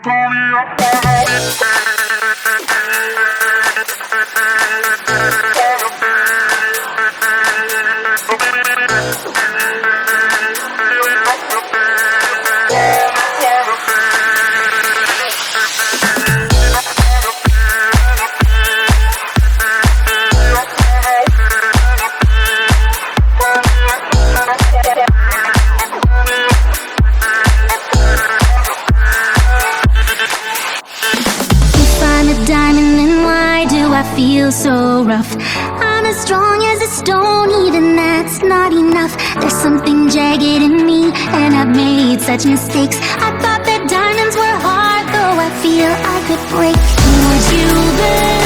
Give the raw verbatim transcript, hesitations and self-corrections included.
Diamond, and why do I feel so rough? I'm as strong as a stone, even that's not enough. There's something jagged in me, and I've made such mistakes. I thought that diamonds were hard, though I feel I could break. Would you believe